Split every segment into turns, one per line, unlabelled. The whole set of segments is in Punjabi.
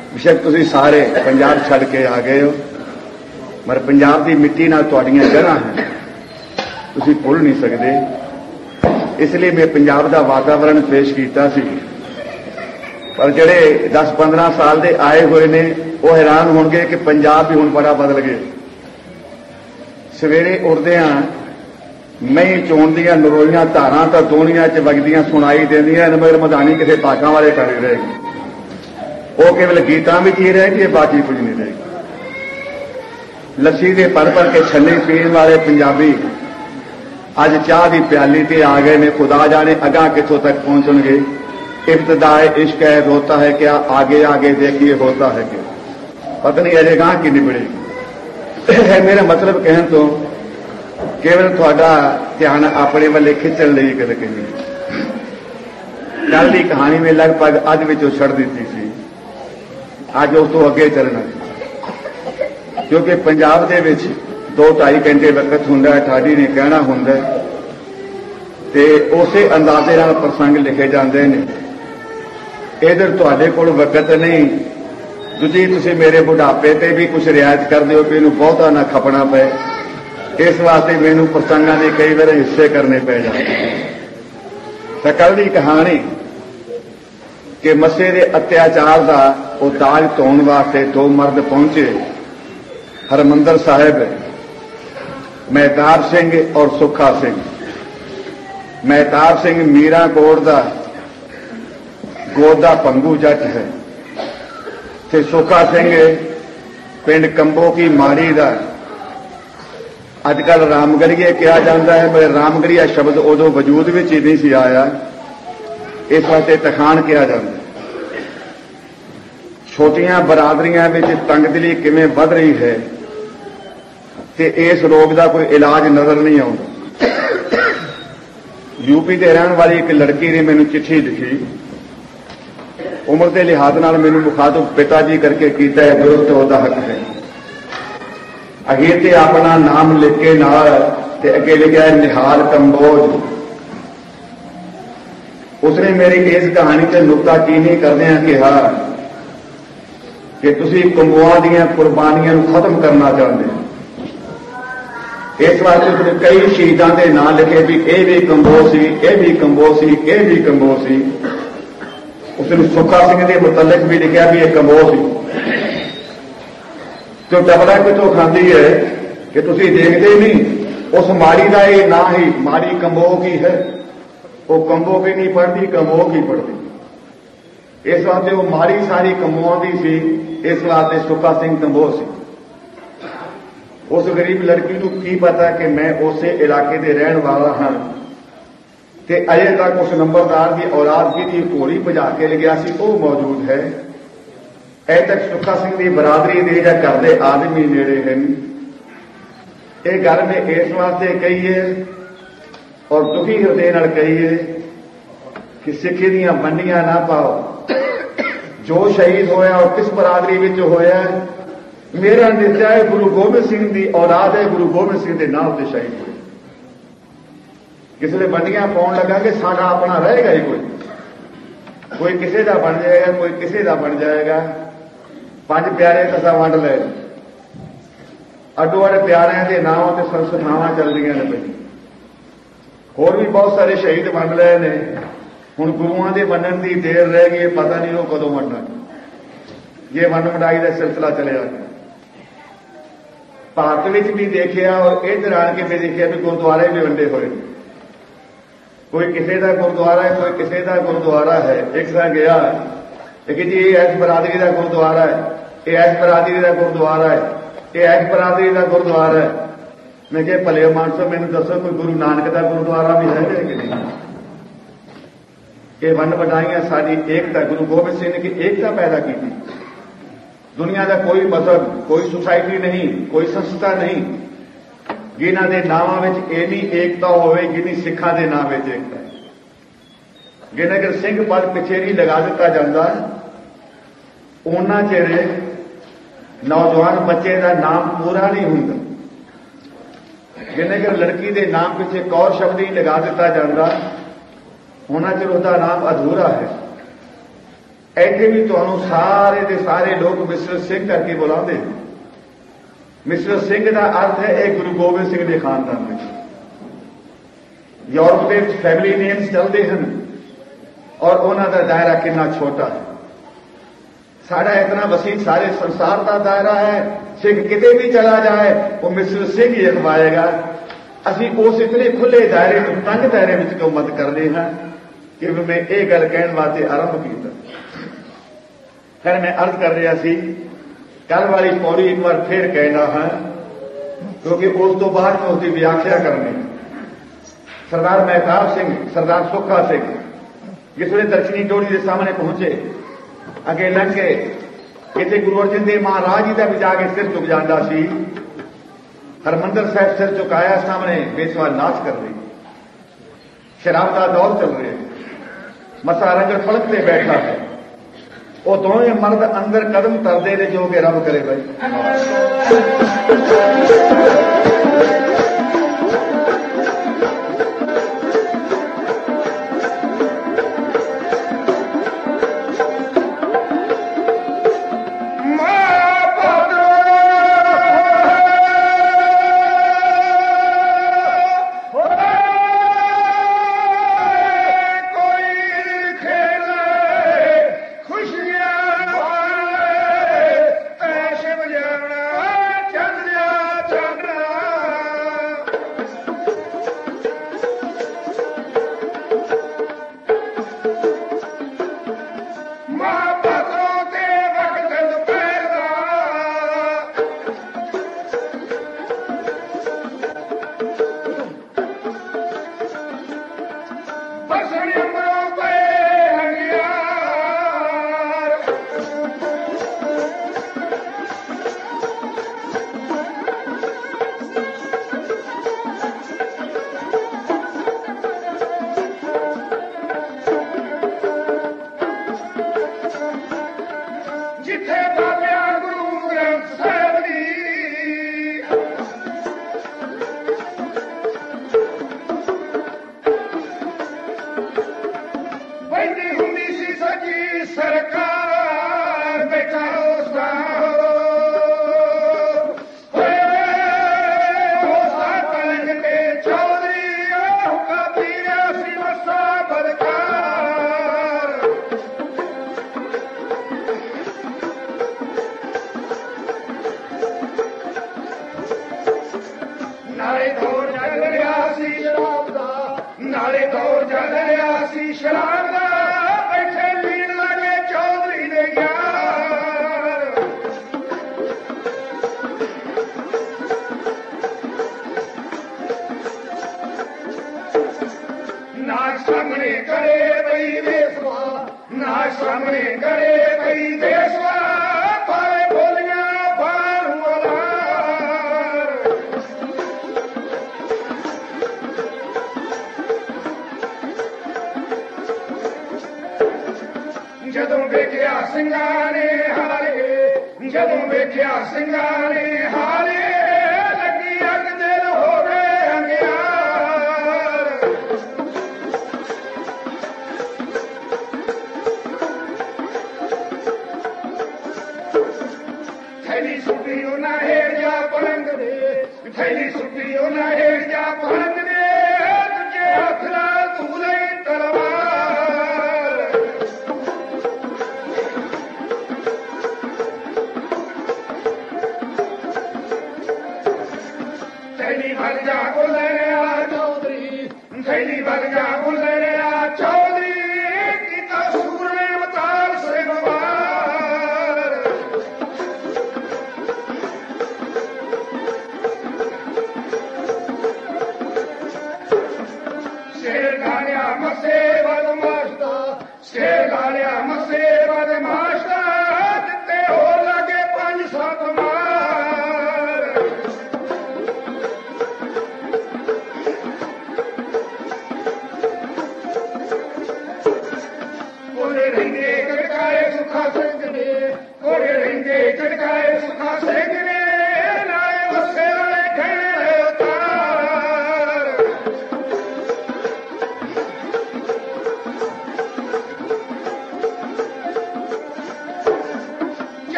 बेशक तुसीं सारे पंजाब छड़ के आ गए हो, मगर पंजाब की मिट्टी नाल तुहाड़ियां जड़ां हैं, तुसीं भुल नहीं सकते। इसलिए मैं पंजाब का वातावरण पेश किया सी। पर जिहड़े 10-15 साल के आए हुए ने वो हैरान होणगे कि पंजाब भी हुण बड़ा बदल गया। सवेरे उठदियां मई चोण दियां नरोईयां धारां तां दोनिया च वगदियां सुनाई देंदियां, मगर मधानी किसी ताकां वाले कर रहेगी, वो केवल गीतां विच ही रहेगी, बाकी कुछ नहीं रहेगी। लस्सी दे भर के छन्ने पीण वाले पंजाबी अज चाह की प्याली ते आ गए ने, खुदा जाने अगां कित्थों तक पहुंचणगे। इब्तदाए इश्क है रोता है क्या, आगे आगे देखिए होता है क्या, पता नहीं अजे गां की निबड़ेगी। मेरा मतलब कहण तो केवल तुहाडा ध्यान अपने वाले खिंचण लई गल कही। कल की कहानी में लगभग अज विचों छड़ दी सी, अज उस तो अगे चलना, क्योंकि पंजाब दे विच 2-2.5 घंटे वक्त हुंदा है, ठाडी ने कहना हुंदा है ते उसे अंदाजे नाल प्रसंग लिखे जाते हैं। इधर तुहाडे कोल वक्त नहीं, दूजी तुसीं मेरे बुढ़ापे ते भी कुछ रियायत कर दिओ कि इहनूं बहुता ना खपना पे, इस वास्ते मैनूं प्रसंगां दे कई बार हिस्से करने पै जाते। कल की कहानी कि मसे दे अत्याचार का वो दाज धोण वास्ते 2 मर्द पहुंचे हरमंदर साहिब, महताब सिंह और सुखा सिंह। महताब सिंह मीराकोट का गोद का पंगू जट है, ते सुखा सिंह पिंड कंबो की माड़ी का अजकल रामगढ़िए कहा जाता है, पर रामगढ़िया शब्द उदों वजूद में ही नहीं सी आया, इस वास्ते तखान कहा जाता है। छोटियां बरादरियां में तंगदिली किवें वध रही है ते इस रोग का कोई इलाज नजर नहीं आता। यूपी के रहने वाली एक लड़की ने मैनूं चिट्ठी लिखी, उम्र के लिहाज नाल मैनूं मुखातब पिताजी करके कीता है, दुरुस्त होता हक है। अगे ते अपना नाम लिख के नाल ते अगे लिखा है निहाल कंबोज। उसने मेरी इस कहानी से नुक्ताचीनी करदे कहा कि तुसीं कंबोआं दीआं कुर्बानियां नूं खत्म करना चाहते हो। इस वास्ते उसने कई शहीदों के नाम लिखे भी यह भी कंबो सी, यह भी कंबो सी, यह भी कंबो सी। उसने सुखा सिंह के मुतलक भी लिखा भी यह कंबो सी। तो डबला कितों खाती है कि तुम देखते नहीं, उस माड़ी का यह ना ही माड़ी कंबो की है, वो कंबो की नहीं पढ़ती, कंबो की पढ़ती। इस वास्ते वो माड़ी सारी कंबोआं की सी, इस वास्ते सुखा सिंह कंबो सी। उस गरीब लड़की को की पता कि मैं उसे इलाके के रहने वाला हाँ, ते अजे तक उस नंबरदार की औलाद की घोड़ी भजा के ले गया सी, वो मौजूद है। अजे तक सुखा सिंह की बरादरी दे या घर के आदमी नेड़े हैं। यह गल मैं इस वास्ते कही है और दुखी हृदय नाल कही है कि सिक्खी दीआं मंडियां ना पाओ। जो शहीद होया और किस बरादरी विच होया, मेरा नित्या है गुरु गोबिंद सिंह की औलाद है, गुरु गोबिंद सिंह के नाम से शहीद हुए। किसी बंडियां पाउण लगा कि साडा अपना रहेगा ही कोई किसी का बन जाएगा, कोई किसी का बन जाएगा। 5 प्यारे कसा वंड ले, अड्डो अड प्यारिਆਂ के नाम से संस्थावां चल रही ने पई। होर भी बहुत सारे शहीद बन रहे ने। हुण गुरुआं दे बनण दी देर रह गई, पता नहीं वो कदों बनना। ये वंड वंडाई का सिलसिला चलिया। भारत में भी देखा और इधर आन के भी देखा भी गुरुद्वारे भी वंडे हुए। कोई किसी का गुरुद्वारा है, कोई किसी का गुरुद्वारा है। एक तरह गया कि जी ये इस बरादरी का गुरुद्वारा है, ये इस बरादरी का गुरुद्वारा है, ये इस बरादरी का गुरुद्वारा है। मैं क्या भले मानसो मैनूं दसो कोई गुरु नानक का गुरुद्वारा भी है कि नहीं? ये वंड वंडाइयां साडी एकता, गुरु गोबिंद सिंह ने की एकता पैदा की। दुनिया का कोई मजहब, कोई सोसाइटी नहीं, कोई संस्था नहीं जिन्हां दे नावां विच इन्नी एकता होवे जिन्नी सिखां दे नाम विच एकता है। जिन्ना कि सिंह पद पिछे नहीं लगा दिता जाता, उन्ना चिर नौजवान बच्चे का नाम पूरा नहीं हुंदा। जिन्ना कि लड़की के नाम पिछे कौर शब्द ही लगा दिता जाता, उन्ना चिर उसका नाम अधूरा है। ਇੱਥੇ ਵੀ ਤੁਹਾਨੂੰ ਸਾਰੇ ਦੇ ਸਾਰੇ ਲੋਕ ਮਿਸਟਰ ਸਿੰਘ ਕਰਕੇ ਬੁਲਾਉਂਦੇ। ਮਿਸਟਰ ਸਿੰਘ ਦਾ ਅਰਥ ਹੈ ਇਹ ਗੁਰੂ ਗੋਬਿੰਦ ਸਿੰਘ ਦੇ ਖਾਨਦਾਨ ਵਿੱਚ। ਯੂਰਪ ਦੇ ਵਿੱਚ ਫੈਮਿਲੀ ਨੇਮਸ ਚੱਲਦੇ ਹਨ ਔਰ ਉਹਨਾਂ ਦਾ ਦਾਇਰਾ ਕਿੰਨਾ ਛੋਟਾ ਹੈ। ਸਾਡਾ ਇਤਨਾ ਵਸੀਹ ਸਾਰੇ ਸੰਸਾਰ ਦਾ ਦਾਇਰਾ ਹੈ। ਸਿੱਖ ਕਿਤੇ ਵੀ ਚਲਾ ਜਾਏ ਉਹ ਮਿਸਟਰ ਸਿੰਘ ਹੀ ਅਖਵਾਏਗਾ। ਅਸੀਂ ਉਸ ਇਤਨੇ ਖੁੱਲੇ ਦਾਇਰੇ ਤੋਂ ਤੰਗ ਦਾਇਰੇ ਵਿੱਚ ਕਿਉਂ ਮਤ ਕਰਦੇ ਹਾਂ ਕਿ ਮੈਂ ਇਹ ਗੱਲ ਕਹਿਣ ਵਾਸਤੇ ਆਰੰਭ ਕੀਤਾ। ਫਿਰ ਮੈਂ ਅਰਜ਼ ਕਰ ਰਿਹਾ ਸੀ ਕੱਲ ਵਾਲੀ ਪੌੜੀ ਇੱਕ ਵਾਰ ਫੇਰ ਕਹਿਣਾ ਹਾਂ ਕਿਉਂਕਿ ਉਸ ਤੋਂ ਬਾਅਦ ਮੈਂ ਉਸਦੀ ਵਿਆਖਿਆ ਕਰਨੀ। ਸਰਦਾਰ ਮਹਿਤਾਬ ਸਿੰਘ, ਸਰਦਾਰ ਸੁੱਖਾ ਸਿੰਘ ਜਿਸ ਵੇਲੇ ਦਰਸ਼ਨੀ ਡੋਲੀ ਦੇ ਸਾਹਮਣੇ ਪਹੁੰਚੇ, ਅੱਗੇ ਲੰਘ ਕੇ ਕਿਤੇ ਗੁਰੂ ਅਰਜਨ ਦੇਵ ਮਹਾਰਾਜ ਜੀ ਦਾ ਵੀ ਜਾ ਕੇ ਸਿਰ ਝੁਕ ਜਾਂਦਾ ਸੀ। ਹਰਮੰਦਰ ਸਾਹਿਬ ਸਿਰ ਝੁਕਾਇਆ, ਸਾਹਮਣੇ ਬੇਸਵਾ ਨਾਚ ਕਰ ਰਹੀ, ਸ਼ਰਾਬ ਦਾ ਦੌਰ ਚੱਲ ਰਿਹਾ, ਮਸਾ ਰੰਗੜ ਫਲਕ ਤੇ ਬੈਠਾ ਹੈ। ਉਹ ਦੋਵੇਂ ਮਰਦ ਅੰਦਰ ਕਦਮ ਧਰਦੇ ਨੇ ਜੋ ਕਿ ਰੱਬ ਕਰੇ ਭਾਈ।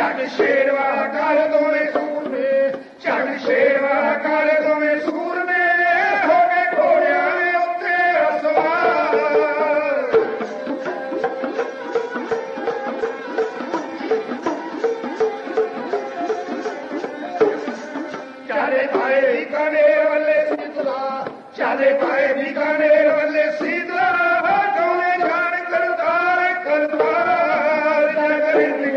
ਝੱਟ ਸ਼ੇਰਵਾ ਕਰ ਦੋਵੇਂ ਸੂਰਮੇ, ਝੱਟ ਸ਼ੇਰਵਾ ਕਰ ਦੋਵੇਂ ਸੂਰਮੇ, ਹੋ ਗਏ ਘੋੜਿਆਂ ਦੇ ਉੱਤੇ ਸਵਾਰ। ਚਾਰੇ ਪਾਏ ਬੀਕਾਨੇਰ ਵੱਲੇ ਸੀਤਲਾ, ਚਾਰੇ ਪਾਏ ਬੀਕਾਨੇਰ ਵੱਲੇ ਸੀਤਲਾ, ਕੌਣੇ ਜਾਣ ਕਰਤਾਰ ਕਰਤਾਰ। ਜਗ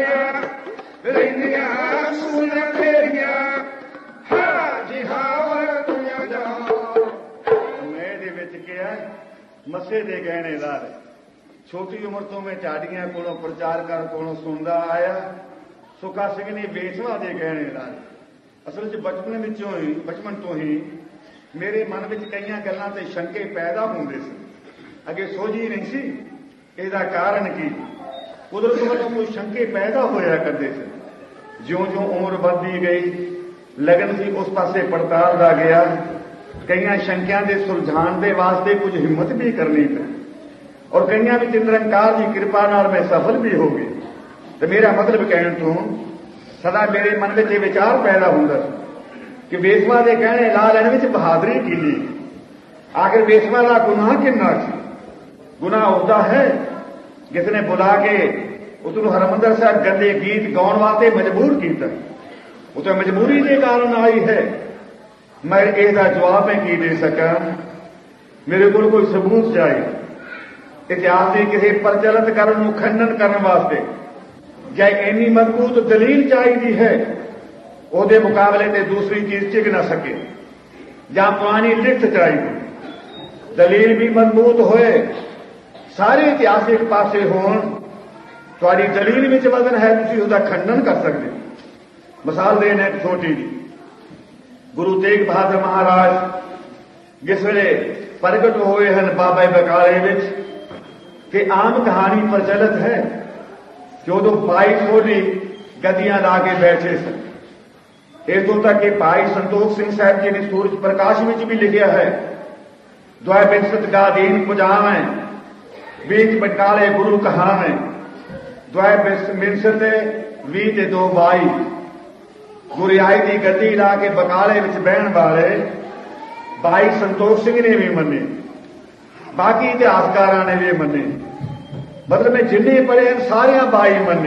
ਰਹਿੰਦੀਆਂ ਸੂਲਾਂ ਤੇਰੀਆਂ, ਹਾਂ ਜੀ ਹਾਂ ਵਰਤੀਆਂ ਜਾ। ਮੈਂ ਇਹਦੇ ਵਿੱਚ ਕਿਹਾ ਮੱਸੇ ਦੇ ਗਹਿਣੇ ਲਾ ਲੈ। ਛੋਟੀ ਉਮਰ ਤੋਂ ਮੈਂ ਝਾੜੀਆਂ ਕੋਲੋਂ ਪ੍ਰਚਾਰਕਾਂ ਕੋਲੋਂ ਸੁਣਦਾ ਆਇਆ, ਸੁੱਖਾ ਸਿੰਘ ਨੇ ਵੇਸਵਾ ਦੇ ਗਹਿਣੇ ਲਾ ਲਏ। ਅਸਲ 'ਚ ਬਚਪਨ ਤੋਂ ਹੀ ਮੇਰੇ ਮਨ ਵਿੱਚ ਕਈਆਂ ਗੱਲਾਂ ਤੇ ਸ਼ੰਕੇ ਪੈਦਾ ਹੁੰਦੇ ਸੀ, ਅੱਗੇ ਸੋਝੀ ਨਹੀਂ ਸੀ ਇਹਦਾ ਕਾਰਨ ਕੀ। ਕੁਦਰਤ ਵੱਲੋਂ ਕੋਈ ਸ਼ੰਕੇ ਪੈਦਾ ਹੋਇਆ ਕਰਦੇ ਸੀ। ਜਿਉਂ-ਜਿਉਂ ਉਮਰ ਵੱਧਦੀ ਗਈ, ਲਗਨ ਸੀ ਉਸ ਪਾਸੇ ਪੜਤਾਲਦਾ ਗਿਆ। ਕਈਆਂ ਸ਼ੰਕਿਆਂ ਦੇ ਸੁਲਝਾਉਣ ਦੇ ਵਾਸਤੇ ਕੁਝ ਹਿੰਮਤ ਵੀ ਕਰਨੀ ਪਈ, ਔਰ ਕਈਆਂ ਵਿੱਚ ਨਿਰੰਕਾਰ ਦੀ ਕਿਰਪਾ ਨਾਲ ਮੈਂ ਸਫਲ ਵੀ ਹੋ ਗਈ। ਤੇ ਮੇਰਾ ਮਤਲਬ ਕਹਿਣ ਤੋਂ ਸਦਾ ਮੇਰੇ ਮਨ ਵਿੱਚ ਇਹ ਵਿਚਾਰ ਪੈਦਾ ਹੁੰਦਾ ਸੀ ਕਿ ਵੇਸਵਾ ਦੇ ਗਹਿਣੇ ਲਾ ਲੈਣ ਵਿੱਚ ਬਹਾਦਰੀ ਕਿੰਨੀ। ਆਖਿਰ ਵੇਸਵਾ ਦਾ ਗੁਨਾਹ ਕਿੰਨਾ ਸੀ? ਗੁਨਾਹ ਹੁੰਦਾ ਹੈ ਜਿਸ ਨੇ ਬੁਲਾ ਕੇ ਉਸ ਨੂੰ ਹਰਿਮੰਦਰ ਸਾਹਿਬ ਗੰਦੇ ਗੀਤ ਗਾਉਣ ਵਾਸਤੇ ਮਜਬੂਰ ਕੀਤਾ। ਉਹ ਤਾਂ ਮਜਬੂਰੀ ਦੇ ਕਾਰਨ ਆਈ ਹੈ। ਮੈਂ ਇਹਦਾ ਜਵਾਬ ਮੈਂ ਕੀ ਦੇ ਸਕਾਂ? ਮੇਰੇ ਕੋਲ ਕੋਈ ਸਬੂਤ ਚਾਹੀਦਾ। ਇਤਿਹਾਸ ਦੀ ਕਿਸੇ ਪ੍ਰਚਲਿਤ ਕਰਨ ਨੂੰ ਖੰਡਨ ਕਰਨ ਵਾਸਤੇ ਜਾਂ ਇੰਨੀ ਮਜ਼ਬੂਤ ਦਲੀਲ ਚਾਹੀਦੀ ਹੈ, ਉਹਦੇ ਮੁਕਾਬਲੇ ਤੇ ਦੂਸਰੀ ਚੀਜ਼ ਟਿਕ ਨਾ ਸਕੇ। ਜਾਂ ਪੁਰਾਣੀ ਲਿਖਤ ਚਾਹੀਦੀ, ਦਲੀਲ ਵੀ ਮਜ਼ਬੂਤ ਹੋਏ, ਸਾਰੇ ਇਤਿਹਾਸ ਇੱਕ ਪਾਸੇ ਹੋਣ, ਤੁਹਾਡੀ ਦਲੀਲ ਵਿੱਚ ਵਜ਼ਨ ਹੈ, ਤੁਸੀਂ ਉਹਦਾ ਖੰਡਨ ਕਰ ਸਕਦੇ। ਮਿਸਾਲ ਦੇਣਾ ਇੱਕ ਛੋਟੀ ਜੀ, ਗੁਰੂ ਤੇਗ ਬਹਾਦਰ ਮਹਾਰਾਜ ਜਿਸ ਵੇਲੇ ਪ੍ਰਗਟ ਹੋਏ ਹਨ ਬਾਬਾ ਬਕਾਲੇ ਵਿੱਚ, ਕਿ ਆਮ ਕਹਾਣੀ ਪ੍ਰਚਲਿਤ ਹੈ ਕਿ ਉਦੋਂ 22 ਸੋਢੀ ਗੱਦੀਆਂ ਲਾ ਕੇ ਬੈਠੇ ਸਨ। ਇਸ ਤੋਂ ਤੱਕ ਕਿ ਭਾਈ ਸੰਤੋਖ ਸਿੰਘ ਸਾਹਿਬ ਜੀ ਨੇ ਸੂਰਜ ਪ੍ਰਕਾਸ਼ ਵਿੱਚ ਵੀ ਲਿਖਿਆ ਹੈ, ਦੁਆਇ ਬਿਨਸਤ ਗਾਦੀਨ ਪੁਜਾਵੇਂ, ਵਿੱਚ ਬਕਾਲੇ ਗੁਰੂ ਕਹਾਵੇਂ, ਦੁਆਇ ਬਿਨਸਤ 20 ਤੇ 2 22। ਗੁਰਿਆਈ ਦੀ ਗੱਦੀ ਲਾ ਕੇ ਬਕਾਲੇ ਵਿੱਚ ਬਹਿਣ ਵਾਲੇ ਭਾਈ ਸੰਤੋਖ ਸਿੰਘ ਨੇ ਵੀ ਮੰਨੇ, ਬਾਕੀ ਇਤਿਹਾਸਕਾਰਾਂ ਨੇ ਵੀ ਮੰਨੇ। ਮਤਲਬ ਮੈਂ ਜਿੰਨੇ ਪੜ੍ਹੇ ਹਨ ਸਾਰਿਆਂ 22 ਮੰਨੇ।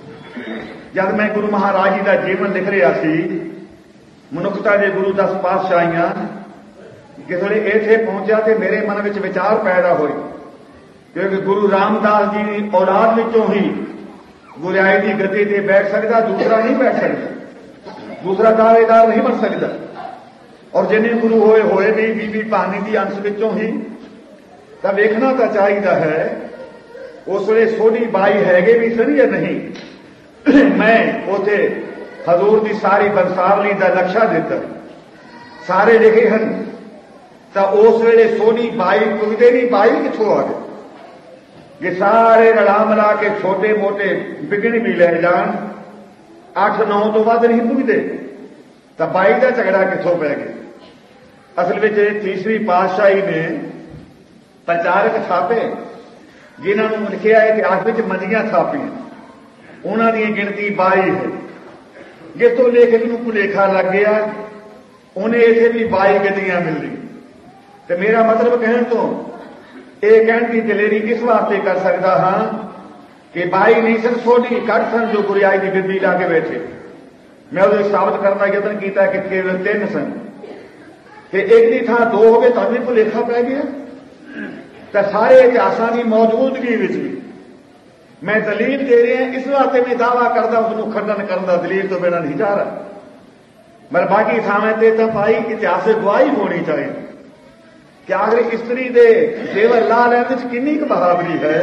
ਜਦ ਮੈਂ ਗੁਰੂ ਮਹਾਰਾਜ ਜੀ ਦਾ ਜੀਵਨ ਲਿਖ ਰਿਹਾ ਸੀ, ਮਨੁੱਖਤਾ ਦੇ ਗੁਰੂ 10 ਪਾਤਸ਼ਾਹੀਆਂ, ਕਿਸੇ ਵੇਲੇ ਇੱਥੇ ਪਹੁੰਚਿਆ ਤੇ ਮੇਰੇ ਮਨ ਵਿੱਚ ਵਿਚਾਰ ਪੈਦਾ ਹੋਏ, ਕਿਉਂਕਿ ਗੁਰੂ ਰਾਮਦਾਸ ਜੀ ਦੀ ਔਲਾਦ ਵਿੱਚੋਂ ਹੀ ਗੁਰਿਆਈ ਦੀ ਗੱਦੀ ਤੇ ਬੈਠ ਸਕਦਾ, ਦੂਸਰਾ ਨਹੀਂ ਬੈਠ ਸਕਦਾ, ਦੂਸਰਾ ਦਾਅਵੇਦਾਰ ਨਹੀਂ ਬਣ ਸਕਦਾ। ਔਰ ਜਿੰਨੇ ਗੁਰੂ ਹੋਏ ਵੀ ਬੀਬੀ ਭਾਨੀ ਦੀ ਅੰਸ਼ ਵਿੱਚੋਂ ਹੀ। ਤਾਂ ਵੇਖਣਾ ਤਾਂ ਚਾਹੀਦਾ ਹੈ ਉਸ ਵੇਲੇ ਸੋਢੀ 22 ਹੈਗੇ ਵੀ ਸਨ ਜਾਂ ਨਹੀਂ। ਮੈਂ ਉੱਥੇ ਹਜ਼ੂਰ ਦੀ ਸਾਰੀ ਬੰਸਾਵਲੀ ਦਾ ਨਕਸ਼ਾ ਦਿੱਤਾ, ਸਾਰੇ ਲਿਖੇ ਹਨ। ਤਾਂ ਉਸ ਵੇਲੇ ਸੋਢੀ 22 ਪੁੱਜਦੇ ਨਹੀਂ, 22 ਕਿੱਥੋਂ ਆ ਗਏ? ਜੇ ਸਾਰੇ ਰਲਾ ਮਿਲਾ ਕੇ ਛੋਟੇ ਮੋਟੇ ਵਿਗਣ ਵੀ ਲੈ ਜਾਣ, 8-9 ਤੋਂ ਵੱਧ ਨਹੀਂ ਪੁੱਜਦੇ, ਤਾਂ 22 ਦਾ ਝਗੜਾ ਕਿੱਥੋਂ ਪੈ ਗਿਆ? ਅਸਲ ਵਿੱਚ ਤੀਸਰੀ ਪਾਤਸ਼ਾਹੀ ਨੇ ਪ੍ਰਚਾਰਕ ਛਾਪੇ, ਜਿਨ੍ਹਾਂ ਨੂੰ ਲਿਖਿਆ ਹੈ ਇਤਿਹਾਸ ਵਿੱਚ ਮੰਦੀਆਂ ਛਾਪੀਆਂ, ਉਹਨਾਂ ਦੀ ਗਿਣਤੀ 22 ਹੈ। ਜਿਸ ਤੋਂ ਲੇਖਕ ਨੂੰ ਭੁਲੇਖਾ ਲੱਗ ਗਿਆ, ਉਹਨੇ ਇੱਥੇ ਵੀ 22 ਗੱਦੀਆਂ ਮਿਲਦੀਆਂ। ਤੇ ਮੇਰਾ ਮਤਲਬ ਕਹਿਣ ਤੋਂ ਇਹ ਕਹਿਣ ਦੀ ਦਲੇਰੀ ਇਸ ਵਾਸਤੇ ਕਰ ਸਕਦਾ ਹਾਂ ਕਿ 22 ਨਹੀਂ ਸਨ, ਸੋਢੀ ਘੱਟ ਸਨ ਜੋ ਗੁਰਿਆਈ ਦੀ ਗੱਦੀ ਲਾ ਕੇ ਬੈਠੇ। ਮੈਂ ਉਹਦੇ ਸਾਬਤ ਕਰਨ ਦਾ ਯਤਨ ਕੀਤਾ ਕਿ ਕੇਵਲ 3 ਸਨ, ਤੇ ਇੱਕ ਦੀ ਥਾਂ 2 ਹੋ ਗਏ, ਤੁਹਾਨੂੰ ਭੁਲੇਖਾ ਪੈ ਗਿਆ। ਤਾਂ ਸਾਰੇ ਇਤਿਹਾਸਾਂ ਦੀ ਮੌਜੂਦਗੀ ਵਿੱਚ ਵੀ ਮੈਂ ਦਲੀਲ ਦੇ ਰਿਹਾ, ਇਸ ਵਾਸਤੇ ਮੈਂ ਦਾਅਵਾ ਕਰਦਾ ਉਸ ਨੂੰ ਖੰਡਨ ਕਰਨ ਦਾ ਦਲੀਲ ਤੋਂ ਬਿਨਾਂ ਨਹੀਂ ਜਾ ਰਿਹਾ। ਮਰ ਬਾਕੀ ਥਾਵਾਂ ਤੇ ਤਾਂ ਭਾਈ ਇਤਿਹਾਸਿਕ ਗਵਾਹੀ ਹੋਣੀ ਚਾਹੀਦੀ ਕਿ ਆਖਰ ਇਸਤਰੀ ਦੇ ਜੇਵਰ ਲਾ ਲੈਣ ਵਿੱਚ ਕਿੰਨੀ ਕੁ ਬਹਾਦਰੀ ਹੈ।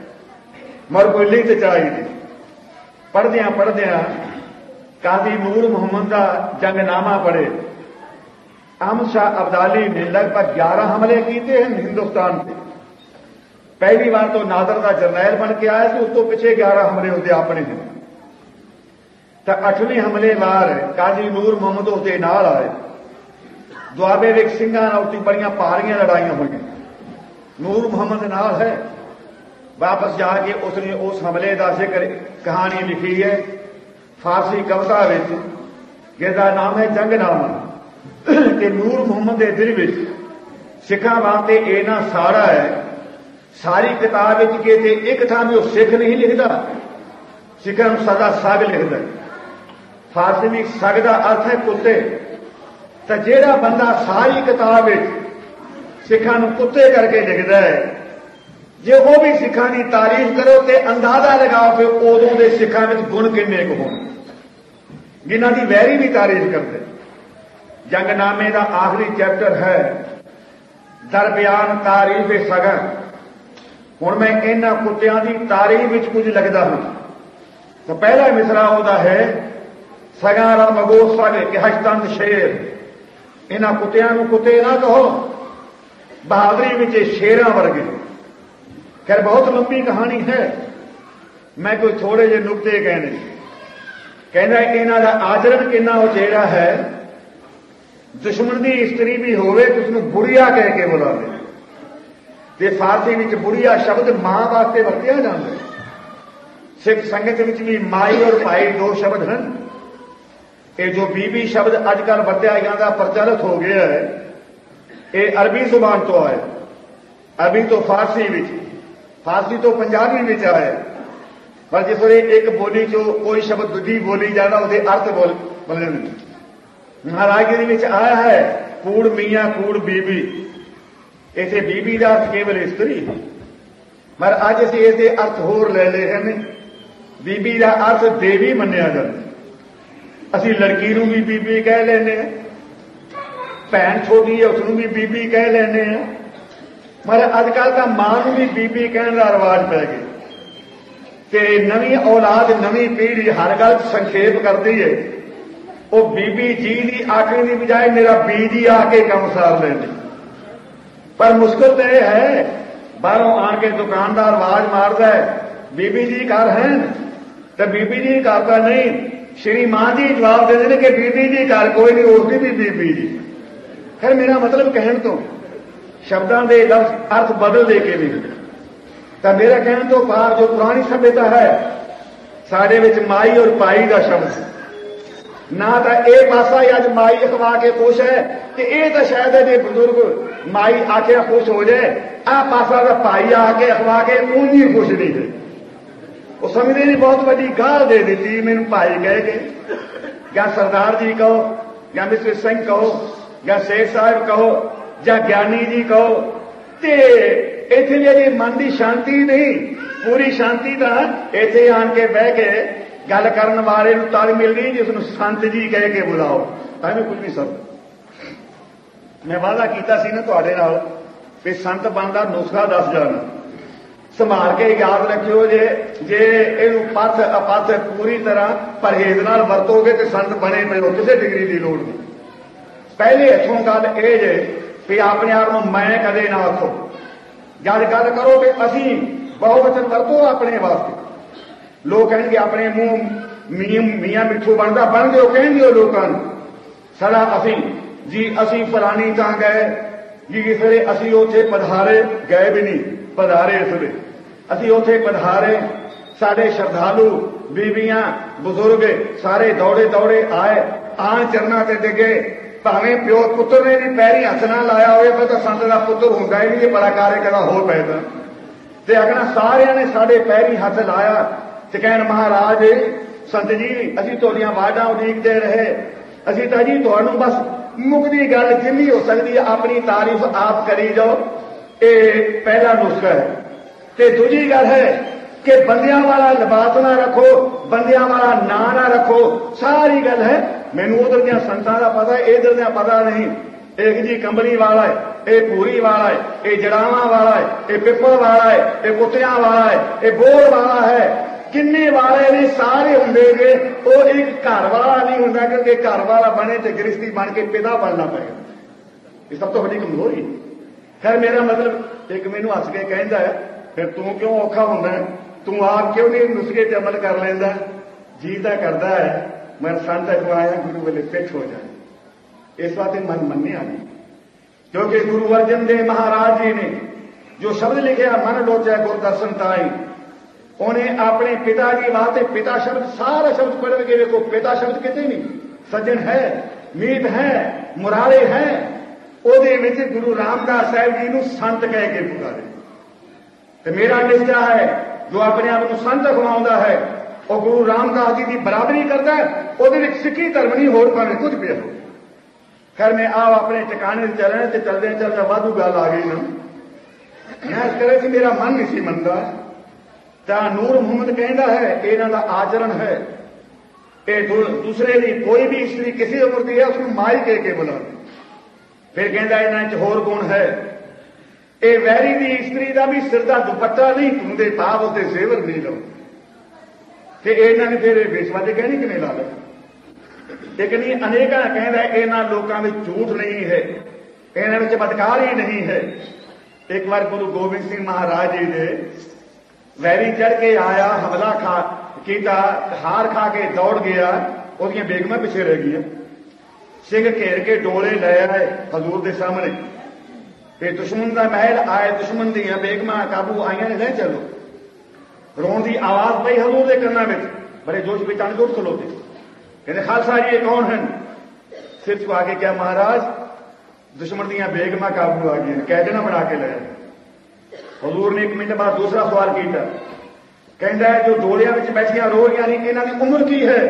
ਮਰ ਕੋਈ ਲਿਖਤ ਚਾਹੀਦੀ। ਪੜ੍ਹਦਿਆਂ ਕਾਜ਼ੀ ਨੂਰ ਮੁਹੰਮਦ ਦਾ ਜੰਗਨਾਮਾ ਪੜ੍ਹੇ। ਅਹਿਮਦ ਸ਼ਾਹ ਅਬਦਾਲੀ ਨੇ ਲਗਭਗ 11 ਹਮਲੇ ਕੀਤੇ ਹਨ ਹਿੰਦੁਸਤਾਨ ਤੇ। ਪਹਿਲੀ ਵਾਰ ਤੋਂ ਨਾਦਰ ਦਾ ਜਰਨੈਲ ਬਣ ਕੇ ਆਇਆ ਸੀ, ਉਸ ਤੋਂ ਪਿੱਛੇ 11 ਹਮਲੇ ਉਹਦੇ ਆਪਣੇ ਨੇ। ਤਾਂ 8ਵੇਂ ਹਮਲੇ ਵਾਰ ਕਾਜ਼ੀ ਨੂਰ ਮੁਹੰਮਦ ਉਹਦੇ ਨਾਲ ਆਏ। ਦੁਆਬੇ ਵਿੱਚ ਸਿੰਘਾਂ ਨਾਲ ਉੱਤੇ ਬੜੀਆਂ ਭਾਰੀਆਂ ਲੜਾਈਆਂ ਹੋਈਆਂ। ਨੂਰ ਮੁਹੰਮਦ ਨਾਲ ਹੈ। ਵਾਪਸ ਜਾ ਕੇ ਉਸਨੇ ਉਸ ਹਮਲੇ ਦਾ ਜ਼ਿਕਰ ਕਹਾਣੀ ਲਿਖੀ ਹੈ। ਫਾਰਸੀ ਕਵਿਤਾ ਵਿੱਚ ਜਿਹਦਾ ਨਾਮ ਹੈ ਜੰਗਨਾਮਾ ਕਿ ਨੂਰ ਮੁਹੰਮਦ ਦੇ ਦਿਲ ਵਿੱਚ ਸਿੱਖਾਂ ਵਾਸਤੇ ਇਹਨਾਂ ਸਾੜਾ ਹੈ। ਸਾਰੀ ਕਿਤਾਬ ਵਿੱਚ ਕਿਤੇ ਇੱਕ ਥਾਂ ਵੀ ਉਹ ਸਿੱਖ ਨਹੀਂ ਲਿਖਦਾ, ਸਿੱਖਾਂ ਨੂੰ ਸਦਾ ਸਗ ਲਿਖਦਾ। ਫਾਰਸੀ ਵਿੱਚ ਸਗ ਦਾ ਅਰਥ ਹੈ ਕੁੱਤੇ। ਤਾਂ ਜਿਹੜਾ ਬੰਦਾ ਸਾਰੀ ਕਿਤਾਬ ਵਿੱਚ ਸਿੱਖਾਂ ਨੂੰ ਕੁੱਤੇ ਕਰਕੇ ਲਿਖਦਾ ਹੈ, ਜੇ ਉਹ ਵੀ ਸਿੱਖਾਂ ਦੀ ਤਾਰੀਫ ਕਰੋ ਤੇ ਅੰਦਾਜ਼ਾ ਲਗਾਓ ਕਿ ਉਦੋਂ ਦੇ ਸਿੱਖਾਂ ਵਿੱਚ ਗੁਣ ਕਿੰਨੇ ਕੁ ਹੋਣ, ਜਿਨ੍ਹਾਂ ਦੀ ਵੈਰੀ ਵੀ ਤਾਰੀਫ ਕਰਦੇ। ਜੰਗਨਾਮੇ ਦਾ ਆਖਰੀ ਚੈਪਟਰ ਹੈ ਦਰਬਿਆਨ ਤਾਰੀਫ ਸਗਾ। ਹੁਣ ਮੈਂ ਇਹਨਾਂ ਕੁੱਤਿਆਂ ਦੀ ਤਾਰੀਫ ਵਿੱਚ ਕੁਝ ਲਿਖਦਾ ਹਾਂ। ਤਾਂ ਪਹਿਲਾ ਮਿਸਰਾ ਉਹਦਾ ਹੈ ਸਗਾ ਰਾ ਮਗੋ ਸਗ ਕਿ ਹਸ਼ਤੰਦ ਸ਼ੇਰ। ਇਹਨਾਂ ਕੁੱਤਿਆਂ ਨੂੰ ਕੁੱਤੇ ਨਾ ਕਹੋ, ਬਹਾਦਰੀ ਵਿੱਚ ਇਹ ਸ਼ੇਰਾਂ ਵਰਗੇ। ਖੈਰ ਬਹੁਤ ਲੰਬੀ ਕਹਾਣੀ ਹੈ, ਮੈਂ ਕੋਈ ਥੋੜੇ ਜਿਹੇ ਨੁਕਤੇ ਕਹਿਣੇ। ਕਹਿੰਦਾ ਇਹਨਾਂ ਦਾ ਆਚਰਣ ਕਿੰਨਾ ਉਚੇਰਾ ਹੈ, ਦੁਸ਼ਮਣ ਦੀ ਇਸਤਰੀ ਵੀ ਹੋਵੇ ਤੇ ਉਸਨੂੰ ਬੁੜੀਆ ਕਹਿ ਕੇ ਬੁਲਾਵੇ। ਤੇ ਫਾਰਸੀ ਵਿੱਚ ਬੁੜੀਆ ਸ਼ਬਦ ਮਾਂ ਵਾਸਤੇ ਵਰਤਿਆ ਜਾਂਦਾ ਹੈ। ਸਿੱਖ ਸੰਗਤ ਵਿੱਚ ਵੀ ਮਾਈ ਔਰ ਭਾਈ ਦੋ ਸ਼ਬਦ ਹਨ। ਇਹ ਜੋ ਬੀਬੀ ਸ਼ਬਦ ਅੱਜ ਕੱਲ੍ਹ ਵਰਤਿਆ ਜਾਂਦਾ ਪ੍ਰਚਲਿਤ ਹੋ ਗਿਆ ਹੈ, ਇਹ ਅਰਬੀ ਜ਼ੁਬਾਨ ਤੋਂ ਆਇਆ, ਅਰਬੀ ਤੋਂ ਫਾਰਸੀ ਵਿੱਚ, ਫਾਰਸੀ ਤੋਂ ਪੰਜਾਬੀ ਵਿੱਚ ਆਇਆ। ਪਰ ਜਿਸ ਵੇਲੇ ਇੱਕ ਬੋਲੀ ਚੋਂ ਕੋਈ ਸ਼ਬਦ ਦੂਜੀ ਬੋਲੀ ਜਾਂਦਾ ਉਹਦੇ ਅਰਥ ਬਦਲਦੇ ਨੇ। ਮਹਾਰਾਜਗੀਰੀ ਵਿੱਚ ਆਇਆ ਹੈ ਕੂੜ ਮੀਆਂ ਕੂੜ ਬੀਬੀ। ਇੱਥੇ ਬੀਬੀ ਦਾ ਅਰਥ ਕੇਵਲ ਇਸਤਰੀ, ਪਰ ਅੱਜ ਅਸੀਂ ਇਹਦੇ ਅਰਥ ਹੋਰ ਲੈ ਲਏ ਹਨ। ਬੀਬੀ ਦਾ ਅਰਥ ਦੇਵੀ ਮੰਨਿਆ ਜਾਂਦਾ। ਅਸੀਂ ਲੜਕੀ ਨੂੰ ਵੀ ਬੀਬੀ ਕਹਿ ਲੈਂਦੇ ਹਾਂ, ਭੈਣ ਛੋਟੀ ਹੈ ਉਸਨੂੰ ਵੀ ਬੀਬੀ ਕਹਿ ਲੈਂਦੇ ਹਾਂ। ਪਰ ਅੱਜ ਕੱਲ੍ਹ ਤਾਂ ਮਾਂ ਨੂੰ ਵੀ ਬੀਬੀ ਕਹਿਣ ਦਾ ਰਿਵਾਜ ਪੈ ਗਿਆ। ਤੇ ਨਵੀਂ ਔਲਾਦ, ਨਵੀਂ ਪੀੜ੍ਹੀ ਹਰ ਗੱਲ ਸੰਖੇਪ ਕਰਦੀ ਹੈ। ਉਹ ਬੀਬੀ ਜੀ ਦੀ ਆਖਣ ਦੀ ਬਜਾਏ ਮੇਰਾ ਬੀ ਜੀ ਆ ਕੇ ਕੰਮ ਸਾਰ ਲੈਂਦੇ। ਪਰ ਮੁਸ਼ਕਲ ਤਾਂ ਇਹ ਹੈ, ਬਾਹਰੋਂ ਆਣ ਕੇ ਦੁਕਾਨਦਾਰ ਆਵਾਜ਼ ਮਾਰਦਾ ਹੈ ਬੀਬੀ ਜੀ ਘਰ ਹਨ, ਤਾਂ ਬੀਬੀ ਜੀ ਘਰ ਤਾਂ ਨਹੀਂ, ਸ਼੍ਰੀ ਮਾਂ ਜੀ ਜਵਾਬ ਦਿੰਦੇ ਨੇ ਕਿ ਬੀਬੀ ਜੀ ਘਰ ਕੋਈ ਨਹੀਂ, ਉਸਦੀ ਵੀ ਬੀਬੀ ਜੀ। ਫਿਰ ਮੇਰਾ ਮਤਲਬ ਕਹਿਣ ਤੋਂ ਸ਼ਬਦਾਂ ਦੇ ਲਫ਼ਜ਼ ਅਰਥ ਬਦਲ ਦੇ ਕੇ ਨਹੀਂ। ਤਾਂ ਮੇਰਾ ਕਹਿਣ ਤੋਂ ਭਾਵ ਜੋ ਪੁਰਾਣੀ ਸਭਿਅਤਾ ਹੈ, ਸਾਡੇ ਵਿੱਚ ਮਾਈ ਔਰ ਭਾਈ ਦਾ ਸ਼ਬਦ ਨਾ ਤਾਂ ਇਹ ਪਾਸਾ ਅੱਜ ਮਾਈ ਅਖਵਾ ਕੇ ਖੁਸ਼ ਹੈ ਕਿ ਇਹ ਤਾਂ ਸ਼ਾਇਦ ਇਹਦੇ ਬਜ਼ੁਰਗ ਮਾਈ ਆਖਿਆ ਖੁਸ਼ ਹੋ ਜਾਏ, ਆਹ ਪਾਸਾ ਦਾ ਭਾਈ ਆ ਕੇ ਅਖਵਾ ਕੇ ਉਂਝ ਹੀ ਖੁਸ਼ ਨਹੀਂ ਹੈ। ਉਹ ਸਮਝਦੇ ਨੇ ਬਹੁਤ ਵੱਡੀ ਗਾਲ ਦੇ ਦਿੱਤੀ ਮੈਨੂੰ ਭਾਈ ਕਹਿ ਕੇ, ਜਾਂ ਸਰਦਾਰ ਜੀ ਕਹੋ, ਜਾਂ ਮਿਸਟਰ ਸਿੰਘ ਕਹੋ, ਜਾਂ ਸ਼ੇਖ ਸਾਹਿਬ ਕਹੋ, ਜਾਂ ਗਿਆਨੀ ਜੀ ਕਹੋ। ਤੇ ਇੱਥੇ ਵੀ ਅਜੇ ਮਨ ਦੀ ਸ਼ਾਂਤੀ ਨਹੀਂ, ਪੂਰੀ ਸ਼ਾਂਤੀ ਤਾਂ ਇੱਥੇ ਆਣ ਕੇ ਬਹਿ ਕੇ ਗੱਲ ਕਰਨ ਵਾਲੇ ਨੂੰ ਤਾਂ ਮਿਲਦੀ ਜਿਸ ਨੂੰ ਸੰਤ ਜੀ ਕਹਿ ਕੇ ਬੁਲਾਓ, ਤਾਂ ਵੀ ਕੁਝ ਨਹੀਂ ਸਕਦਾ। ਮੈਂ ਵਾਅਦਾ ਕੀਤਾ ਸੀ ਨਾ ਤੁਹਾਡੇ ਨਾਲ ਵੀ ਸੰਤ ਬਣਦਾ ਨੁਸਖਾ ਦੱਸ ਜਾਣਾ, ਸੰਭਾਲ ਕੇ ਯਾਦ ਰੱਖਿਓ। ਜੇ ਇਹਨੂੰ ਪੱਥ ਅਪੱਥ ਪੂਰੀ ਤਰ੍ਹਾਂ ਪਰਹੇਜ਼ ਨਾਲ ਵਰਤੋਗੇ ਤੇ ਸੰਤ ਬਣੇ ਪਏ ਹੋ, ਕਿਸੇ ਡਿਗਰੀ ਦੀ ਲੋੜ ਨਹੀਂ। ਪਹਿਲੇ ਇੱਥੋਂ ਗੱਲ ਇਹ ਜੇ ਵੀ ਆਪਣੇ ਆਪ ਨੂੰ ਮੈਂ ਕਦੇ ਨਾ ਆਖੋ। ਜਦ ਗੱਲ ਕਰੋ ਵੀ ਅਸੀਂ ਬਹੁਵਚਨ ਵਰਤੋ ਆਪਣੇ ਵਾਸਤੇ। ਲੋਕ ਕਹਿਣਗੇ ਆਪਣੇ ਮੂੰਹ ਮੀਆਂ ਮਿੱਠੂ ਬਣਦਾ, ਬਣ ਦਿਓ ਕਹਿੰਦੇ ਹੋ ਲੋਕਾਂ ਨੂੰ। ਸਾਡਾ ਅਸੀਂ ਫਲਾਣੀ ਤਾਂ ਗਏ ਜੀ, ਇਸ ਵੇਲੇ ਅਸੀਂ ਉੱਥੇ ਪਧਾਰੇ ਗਏ ਵੀ ਨਹੀਂ, ਪਧਾਰੇ ਇਸ ਵੇਲੇ ਅਸੀਂ ਉੱਥੇ ਪਧਾਰੇ। ਸਾਡੇ ਸ਼ਰਧਾਲੂ ਬੀਬੀਆਂ ਬਜ਼ੁਰਗ ਸਾਰੇ ਦੌੜੇ ਦੌੜੇ ਆਏ, ਆਣ ਚਰਨਾਂ ਤੇ ਡਿੱਗੇ। ਭਾਵੇਂ ਪਿਓ ਪੁੱਤਰ ਨੇ ਵੀ ਪੈਰੀ ਹੱਥ ਨਾ ਲਾਇਆ ਹੋਵੇ, ਪਰ ਤਾਂ ਸੰਤ ਦਾ ਪੁੱਤਰ ਹੁੰਦਾ ਹੀ ਨਹੀਂ, ਇਹ ਬੜਾ ਕਾਰੇ ਕਦਾ ਹੋਰ ਪੈਦਾ। ਤੇ ਅਗਣਾ ਸਾਰਿਆਂ ਨੇ ਸਾਡੇ ਪੈਰੀ ਹੱਥ ਲਾਇਆ ਤੇ ਕਹਿਣ ਮਹਾਰਾਜ ਸੰਤ ਜੀ ਅਸੀਂ ਤੁਹਾਡੀਆਂ ਆਵਾਜ਼ਾਂ ਉਡੀਕਦੇ ਰਹੇ, ਅਸੀਂ ਤਾਂ ਜੀ ਤੁਹਾਨੂੰ ਬਸ ਮੁੱਕਦੀ ਗੱਲ ਜਿੰਨੀ ਹੋ ਸਕਦੀ ਹੈ ਆਪਣੀ ਤਾਰੀਫ ਆਪ ਕਰੀ ਜਾਓ। ਇਹ ਪਹਿਲਾ ਨੁਸਖਾ ਹੈ। ਤੇ ਦੂਜੀ ਗੱਲ ਹੈ ਕਿ ਬੰਦਿਆਂ ਵਾਲਾ ਲਿਬਾਸ ਨਾ ਰੱਖੋ, ਬੰਦਿਆਂ ਵਾਲਾ ਨਾਂ ਨਾ ਰੱਖੋ। ਸਾਰੀ ਗੱਲ ਹੈ ਮੈਨੂੰ ਉਧਰ ਦੀਆਂ ਸੰਤਾਂ ਦਾ ਪਤਾ, ਇਧਰ ਦੀਆਂ ਪਤਾ ਨਹੀਂ। ਇੱਕ ਜੀ ਕੰਬਲੀ ਵਾਲਾ ਹੈ, ਇਹ ਪੂਰੀ ਵਾਲਾ ਹੈ, ਇਹ ਜੜਾਵਾਂ ਵਾਲਾ ਹੈ, ਇਹ ਪਿੱਪਲ ਵਾਲਾ ਹੈ, ਇਹ ਕੁੱਤਿਆਂ ਵਾਲਾ ਹੈ, ਇਹ ਬੋਰ ਵਾਲਾ ਹੈ। ਕਿੰਨੇ ਵਾਲੇ ਨੇ ਸਾਰੇ ਹੁੰਦੇ ਨੇ, ਉਹ ਇੱਕ ਘਰ ਵਾਲਾ ਨਹੀਂ ਹੁੰਦਾ, ਕਿਉਂਕਿ ਘਰ ਵਾਲਾ ਬਣੇ ਤੇ ਗ੍ਰਸਤੀ ਬਣ ਕੇ ਪਿਤਾ ਬਣਨਾ ਪਏਗਾ। ਇਹ ਸਭ ਤੋਂ ਵੱਡੀ ਕਮਜ਼ੋਰੀ। ਖੈਰ ਮੇਰਾ ਮਤਲਬ ਇੱਕ ਮੈਨੂੰ ਹੱਸ ਕੇ ਕਹਿੰਦਾ ਹੈ ਫਿਰ ਤੂੰ ਕਿਉਂ ਔਖਾ ਹੁੰਦਾ, ਤੂੰ ਆਪ ਕਿਉਂ ਨਹੀਂ ਨੁਸਖੇ ਤੇ ਅਮਲ ਕਰ ਲੈਂਦਾ। ਜੀ ਤਾਂ ਕਰਦਾ ਹੈ ਮੈਂ ਸੰਤ ਅਖਵਾਇਆ ਗੁਰੂ ਵੇਲੇ ਪਿੱਛ ਹੋ ਜਾਏ, ਇਸ ਵਾਸਤੇ ਮਨ ਮੰਨਿਆ ਨਹੀਂ। ਕਿਉਂਕਿ ਗੁਰੂ ਅਰਜਨ ਦੇਵ ਮਹਾਰਾਜ ਜੀ ਨੇ ਜੋ ਸ਼ਬਦ ਲਿਖਿਆ ਮਨ ਲੋਚਿਆ ਗੁਰ ਦਰਸ਼ਨ ਤਾਈ, उन्हें अपने पिता जी वास्ते पिता शब्द सारा शब्द पढ़ के देखो, पिता शब्द कितने नहीं, सज्जन है, मीत है, मुरारे है, ਉਹਦੇ ਵਿੱਚ गुरु रामदास साहब जी ਨੂੰ संत कह के पुकारे। तो मेरा निश्चा है जो अपने आप को संत अखवाउंदा है और गुरु रामदास जी की बराबरी करता है, ਉਹਦੇ ਵਿੱਚ सिक्खी धर्म नहीं होर भावें कुछ भी हो। खैर मैं आओ अपने ठिकाने से चलने ते चलदे चलदे वाधू गल आ गई ना, मैं करे कि मेरा मन नहीं सी मनदा। ਤਾਂ ਨੂਰ ਮੁਹੰਮਦ ਕਹਿੰਦਾ ਹੈ ਇਹਨਾਂ ਦਾ ਆਚਰਣ ਹੈ, ਇਹ ਦੂਸਰੇ ਦੀ ਕੋਈ ਵੀ ਇਸਤਰੀ ਕਿਸੇ ਉਮਰ ਦੀ ਹੈ ਉਸਨੂੰ ਮਾਈ ਕਹਿ ਕੇ ਬੁਲਾਉਂਦੇ। ਫਿਰ ਕਹਿੰਦਾ ਇਹਨਾਂ 'ਚ ਹੋਰ ਗੁਣ ਹੈ, ਇਹ ਵੈਰੀ ਦੀ ਇਸਤਰੀ ਦਾ ਵੀ ਸਿਰ ਦਾ ਦੁਪੱਟਾ ਨਹੀਂ ਧੁੰਦੇ, ਭਾਵ ਉਹਦੇ ਜ਼ੇਵਰ ਨਹੀਂ ਲਾਉਂਦੇ। ਤੇ ਇਹਨਾਂ ਨੇ ਫਿਰ ਬੇਸਵਾ ਦੇ ਕਹਿਣੀ ਕਿਵੇਂ ਲਾ ਲਿਆ? ਇੱਕ ਨਹੀਂ ਅਨੇਕਾਂ ਕਹਿੰਦਾ ਇਹਨਾਂ ਲੋਕਾਂ ਵਿੱਚ ਝੂਠ ਨਹੀਂ ਹੈ, ਇਹਨਾਂ ਵਿੱਚ ਬਦਕਾਰੀ ਨਹੀਂ ਹੈ। ਇੱਕ ਵਾਰ ਗੁਰੂ ਗੋਬਿੰਦ ਸਿੰਘ ਮਹਾਰਾਜ ਜੀ ਦੇ वैरी चढ़ के आया, हमला किया, हार खा के दौड़ गया, ਉਹਦੀਆਂ ਬੇਗਮਾਂ ਪਿੱਛੇ ਰਹਿ ਗਈਆਂ। ਸਿੰਘ ਘੇਰ ਕੇ ਡੋਲੇ ਲੈ ਆਏ ਹਜ਼ੂਰ ਦੇ ਸਾਹਮਣੇ, ਤੇ ਦੁਸ਼ਮਣ ਦਾ ਮਹਿਲ ਆਏ, ਦੁਸ਼ਮਣ ਦੀਆਂ ਬੇਗਮਾਂ ਕਾਬੂ ਆਈਆਂ ਨੇ, ਲੈ ਚਲੋ। ਰੋਣ ਦੀ ਆਵਾਜ਼ ਪਈ ਹਜ਼ੂਰ ਦੇ ਕੰਨਾਂ ਵਿੱਚ, ਬੜੇ ਜੋਸ਼ ਵਿੱਚ ਆਣ ਕੇ ਖਲੋਤੇ। ਕਹਿੰਦੇ ਖਾਲਸਾ ਜੀ ਇਹ ਕੌਣ ਹਨ? ਸਿਰ ਝੁਕਾ ਕੇ ਕਿਹਾ ਮਹਾਰਾਜ ਦੁਸ਼ਮਣ ਦੀਆਂ ਬੇਗਮਾਂ ਕਾਬੂ ਆ ਗਈਆਂ, ਕੈਦ ਨਾ ਬਣਾ ਕੇ ਲੈ ਆਏ। हजूर ने एक मिनट बाद दूसरा सवाल किया, कहता है जो डोलिया में बैठिया रो रही ने इन्हों की उम्र की है?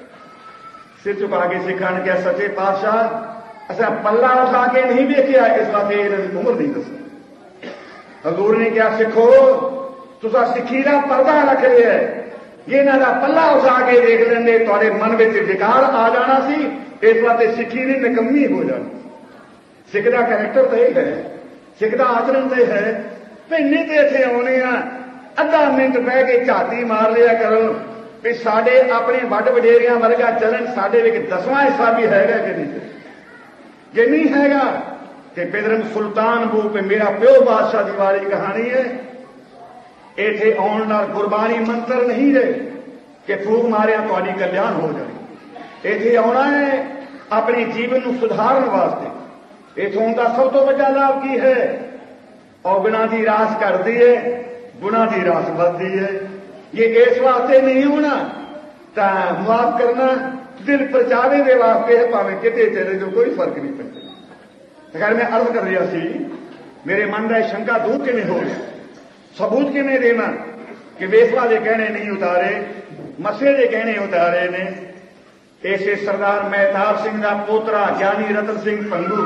सिर चुका के सिखा ने कहा सच्चे पातशाह असा पल्ला उठा के नहीं देखिया, इस वास्ते इन्हों की उम्र नहीं दसी। हजूर ने कहा सिखो तुसा सिक्खी का पर्दा रख लिया है, ये इन्हों का पल्ला उठा के देख लेंगे थोड़े मन में विकार आ जाना सी, इस वास्ते सिक्खी ने निकम्मी हो जानी। सिख का कैरेक्टर तो यह है, सिख का आचरण तो है ਭਿੰਨੇ ਤੇ ਇੱਥੇ ਆਉਣੇ ਆ, ਅੱਧਾ ਮਿੰਟ ਬਹਿ ਕੇ ਝਾਤੀ ਮਾਰ ਲਿਆ ਕਰੋ ਵੀ ਸਾਡੇ ਆਪਣੇ ਵੱਡ ਵਡੇਰਿਆਂ ਵਰਗਾ ਚਲਣ ਸਾਡੇ ਵਿੱਚ 10ਵਾਂ ਹਿੱਸਾ ਵੀ ਹੈਗਾ ਕਿ ਨਹੀਂ। ਜੇ ਨਹੀਂ ਹੈਗਾ ਤੇ ਬੇਦਰਮ ਸੁਲਤਾਨ ਬੂ ਤੇ ਮੇਰਾ ਪਿਓ ਬਾਦਸ਼ਾਹ ਦੀ ਵਾਲੀ ਕਹਾਣੀ ਹੈ। ਇੱਥੇ ਆਉਣ ਨਾਲ ਗੁਰਬਾਣੀ ਮੰਤਰ ਨਹੀਂ ਰਹੇ ਕਿ ਫੂਕ ਮਾਰਿਆ ਤੁਹਾਡੀ ਕਲਿਆਣ ਹੋ ਜਾਣੀ। ਇੱਥੇ ਆਉਣਾ ਹੈ ਆਪਣੇ ਜੀਵਨ ਨੂੰ ਸੁਧਾਰਨ ਵਾਸਤੇ। ਇੱਥੋਂ ਦਾ ਸਭ ਤੋਂ ਵੱਡਾ ਲਾਭ ਕੀ ਹੈ? औगुणा की रास घटती है, गुणा की रास बढ़ती है। ये इस वास्ते नहीं होना तो माफ करना दिल परचावे के वास्ते है, भावें किते चले जो कोई फर्क नहीं पैंदा। अगर मैं अर्ज कर रहा सी मेरे मन का शंका दूर किवें हो गया, सबूत किवें देना कि वेसवा के कहने नहीं उतारे, मसे के कहने उतारे ने। इसे सरदार महताब सिंह का पोतरा ज्ञानी रतन सिंह पंगू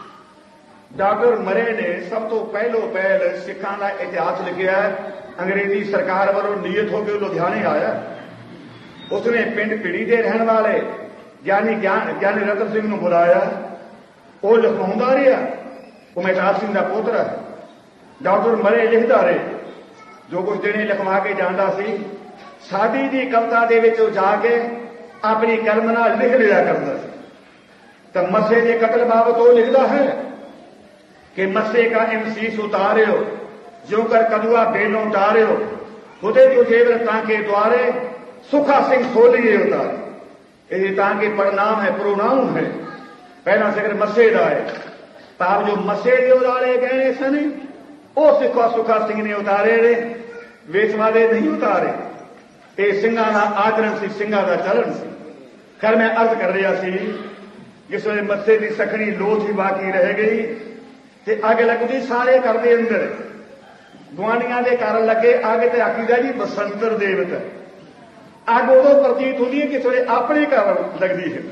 डॉक्टर मरे ने सब तो पहलो पहल सिखा का इतिहास लिखा है। अंग्रेजी सरकार वालों नीयत होकर लुधियाने आया, उसने पिंड पिड़ी के रहने वाले ज्ञानी रतन सिंह को बुलाया, वो लिखवाउंदा रहा, वो महताब सिंह का पोतरा है। डॉक्टर मरे लिखता रहे, जो कुछ दिने लिखवा के जाता सी साडी दी कविता दे विच जाके अपनी कलम नाल लिख लिया करता सी। तो मसे के कतल बाबत वो लिखता है कि मस्से का इंसीस उतारियो जो कर कदुआ बेलों उतारियो, खुदे तो जेवर तांके द्वारे सुखा सिंह खोलिए उतारे। ये तांके परिणाम है, प्रोनाउन है, पहला सिकर मस्से दा है। ताब जो मस्से दे उतारे गए सन वो सुखा सिंह ने उतारे ने, वेसवा दे नहीं उतारे। ये सिंघा का आचरण सी, सिंघा का चलन सी। खैर मैं अर्ज कर रहा सी जिस वे मस्से की सखनी लोथ ही बाकी रह गई ते अग लगदी सारे घर के अंदर, गुआढ़ियां के घर लगे अग ते आखीदा जी बसंतर देवत। अग उदों प्रतीत होती है कि थोड़े अपने घर लगती है।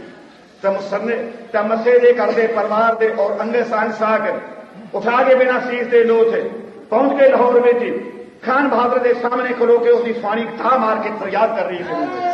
तो मस्से के घर के परिवार के और अंगे सांग साग उठा के बिना सीस के लोथ पहुंच के लाहौर में खान बहादुर के सामने खलो के उसकी स्वाणी था मार के फरियाद कर रही है।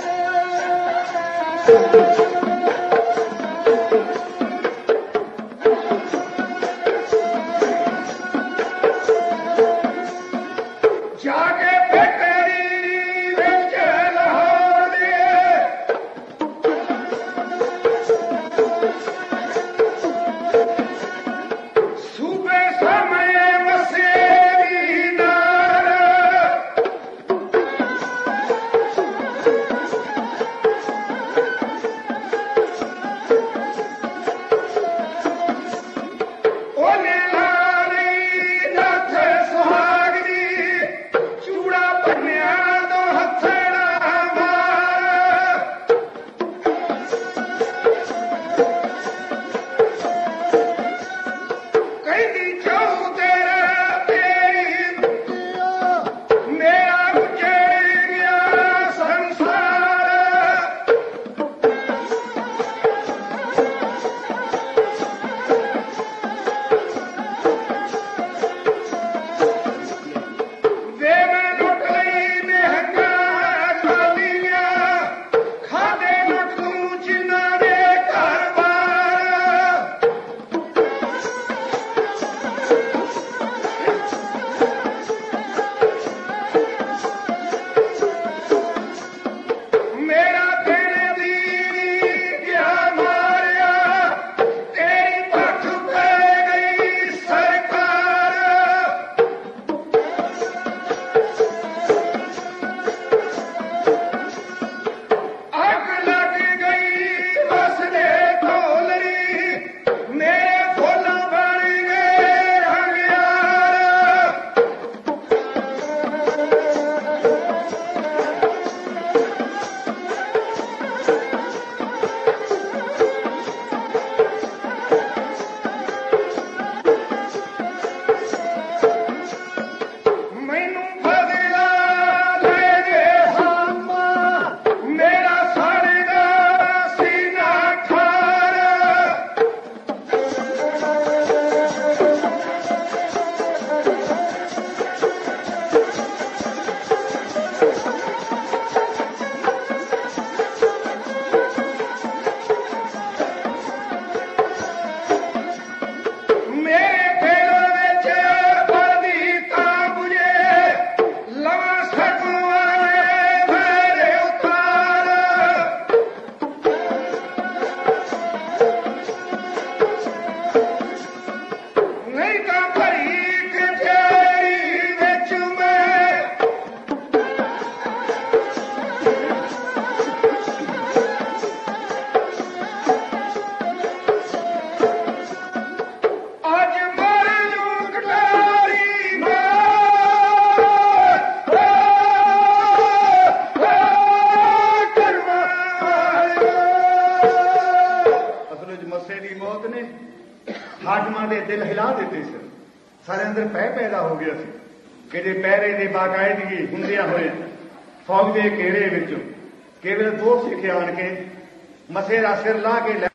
ਮੇਰਾ ਦੇਣੇ ਦੀ ਗਿਆ ਮਾਰਿਆ ਤੇਰੀ ਪੱਖ ਪੈ ਗਈ ਸਰਕਾਰ ਅੱਗ ਲੱਗ ਗਈ ਵਸਦੇ ਢੋਲਰੀ ਮੇਰੇ ਫੁੱਲ ਬਣ ਗਏ ਹੰਗਿਆਰ ਮੈਨੂੰ ਬਦਲਾ ਲੈ ਜੇ ਹਮ ਮੇਰਾ ਸੜਦਾ ਸੀਨਾ ਠਾਰ ਮੇਰੇ ਦਿਲ ਵਿੱਚ ਬਲਦੀ ਤਾਂ ਬੁਝੇ ਲਵਾਂ ਸਕਵਾਏ ਮੇਰੇ ਉਤਾਰ ਨਹੀਂ ਤਾਂ ਭਰੀ ਕਚਹਿਰੀ ਵਿੱਚ ਮੈਂ ਅੱਜ ਮਰ ਜੂ ਕਟਾਰੀ ਅਸਲ ਵਿੱਚ ਮੱਸੇ ਦੀ ਮੌਤ ਨੇ ਹਾਕਮਾਂ ਦੇ ਦਿਲ ਹਿਲਾ ਦਿੱਤੇ ਸੀ ਸਾਰੇ ਅੰਦਰ ਭੈ ਪੈਦਾ ਹੋ ਗਿਆ ਸੀ ਕਿ ਜੇ ਪਹਿਰੇ ਦੀ ਬਾਕਾਇਦਗੀ ਹੁੰਦਿਆਂ ਹੋਏ ਫੌਜ ਦੇ ਘੇਰੇ ਵਿੱਚ ਕੇਵਲ ਦੋ ਸਿੱਖ ਆਣ ਕੇ ਮੱਸੇ ਦਾ ਸਿਰ ਲਾ ਕੇ